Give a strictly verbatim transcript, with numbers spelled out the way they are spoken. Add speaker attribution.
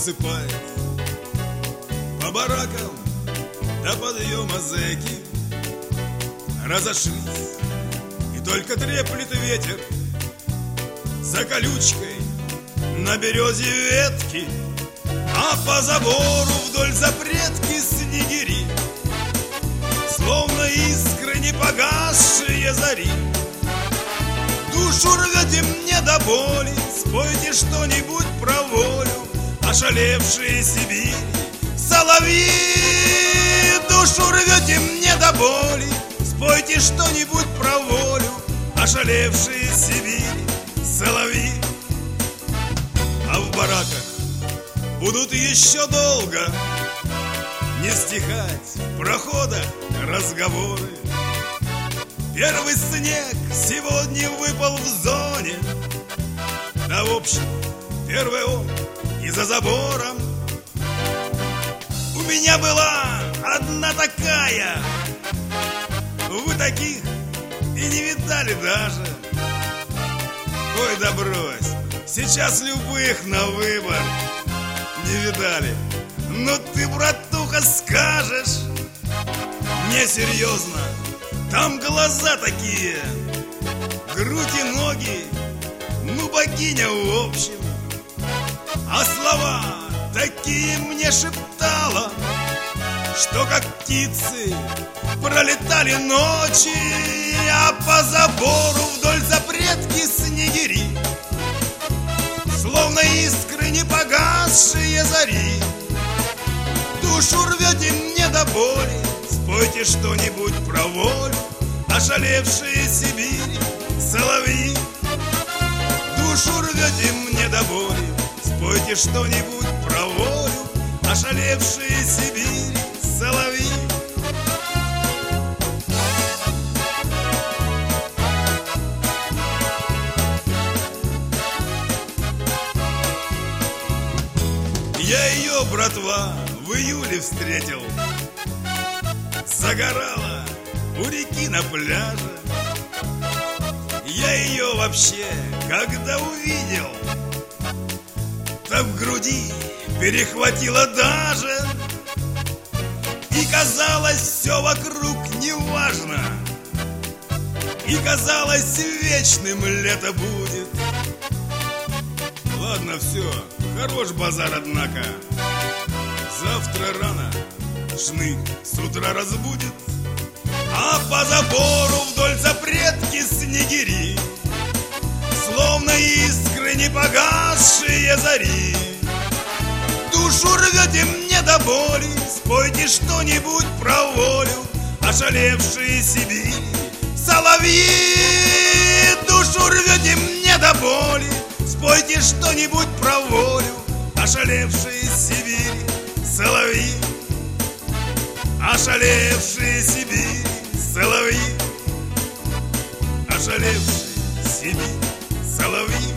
Speaker 1: засыпает. По баракам до подъема зэки разошлись, и только треплет ветер за колючкой на березе ветки, а по забору вдоль запретки снегири, словно искры не погасшие зари. Душу рвете мне до боли, спойте что-нибудь про волю, ошалевшие Сибири соловьи. Душу рвете мне до боли, спойте что-нибудь про волю, ошалевшие Сибири соловьи. А в бараках будут еще долго не стихать в проходах разговоры. Первый снег сегодня выпал в зоне, да в общем первый он и за забором. У меня была одна такая, вы таких и не видали даже. Ой, да брось, сейчас любых на выбор не видали. Но ты, братуха, скажешь мне серьезно, там глаза такие, грудь и ноги, ну богиня в общем. А слова такие мне шептала, что как птицы пролетали ночи, а по забору вдоль запретки снегири, словно искры не погасшие зари. Душу рвете мне до боли, спойте что-нибудь про волю, ошалевшие Сибири соловьи. Душу рвете мне до боли, спойте что-нибудь про волю, ошалевшие Сибири соловьи. Я ее, братва, в июле встретил, загорала у реки на пляже. Я ее вообще, когда увидел, так в груди перехватило даже. И казалось, все вокруг неважно, и казалось, вечным лето будет. Ладно, все, хорош базар, однако. Завтра рано шнык с утра разбудит, а по забору вдоль запретки снегири, словно искры не погасшие зари. Душу рвете мне до боли, спойте что-нибудь про волю, ошалевшие Сибири соловьи. Душу рвете мне до боли, спойте что-нибудь про волю, ошалевшие Сибири соловьи. Ошалевшие Сибири соловьи, ошалевшие Сибири соловьи.